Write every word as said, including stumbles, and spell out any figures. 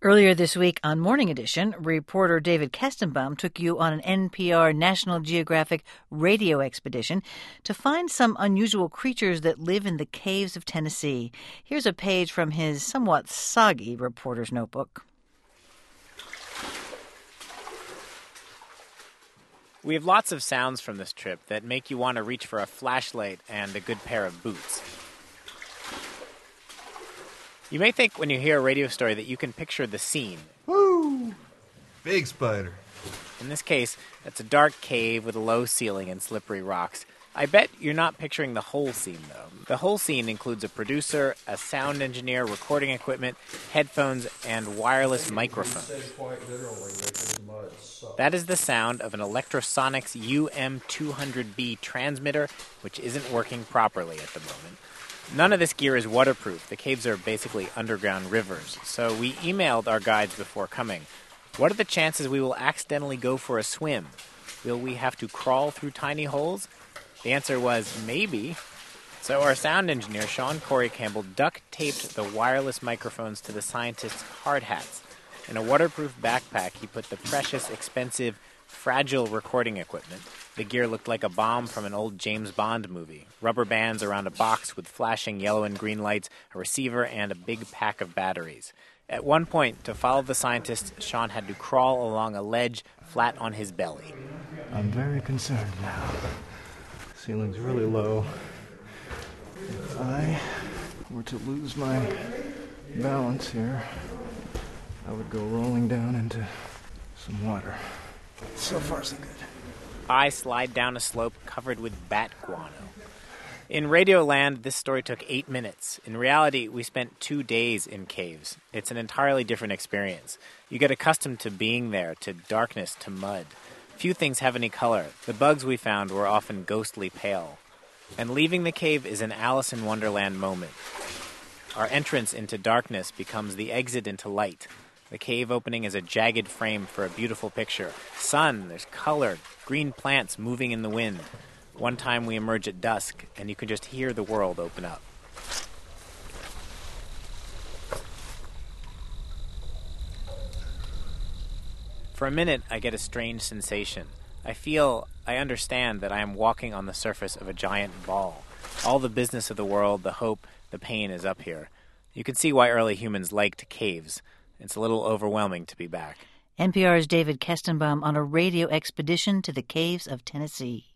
Earlier this week on Morning Edition, reporter David Kestenbaum took you on an N P R National Geographic radio expedition to find some unusual creatures that live in the caves of Tennessee. Here's a page from his somewhat soggy reporter's notebook. We have lots of sounds from this trip that make you want to reach for a flashlight and a good pair of boots. You may think when you hear a radio story that you can picture the scene. Woo! Big spider. In this case, it's a dark cave with a low ceiling and slippery rocks. I bet you're not picturing the whole scene, though. The whole scene includes a producer, a sound engineer, recording equipment, headphones, and wireless microphones. That is the sound of an Electrosonics U M two hundred B transmitter, which isn't working properly at the moment. None of this gear is waterproof. The caves are basically underground rivers. So we emailed our guides before coming. What are the chances we will accidentally go for a swim? Will we have to crawl through tiny holes? The answer was maybe. So our sound engineer, Sean Corey Campbell, duct-taped the wireless microphones to the scientists' hard hats. In a waterproof backpack, he put the precious, expensive, fragile recording equipment. The gear looked like a bomb from an old James Bond movie. Rubber bands around a box with flashing yellow and green lights, a receiver, and a big pack of batteries. At one point, to follow the scientists, Sean had to crawl along a ledge flat on his belly. I'm very concerned now. The ceiling's really low. If I were to lose my balance here, I would go rolling down into some water. So far, so good. I slide down a slope covered with bat guano. In Radioland, this story took eight minutes. In reality, we spent two days in caves. It's an entirely different experience. You get accustomed to being there, to darkness, to mud. Few things have any color. The bugs we found were often ghostly pale. And leaving the cave is an Alice in Wonderland moment. Our entrance into darkness becomes the exit into light. The cave opening is a jagged frame for a beautiful picture. Sun, there's color, green plants moving in the wind. One time we emerge at dusk, and you can just hear the world open up. For a minute, I get a strange sensation. I feel, I understand that I am walking on the surface of a giant ball. All the business of the world, the hope, the pain is up here. You can see why early humans liked caves. It's a little overwhelming to be back. N P R's David Kestenbaum on a radio expedition to the caves of Tennessee.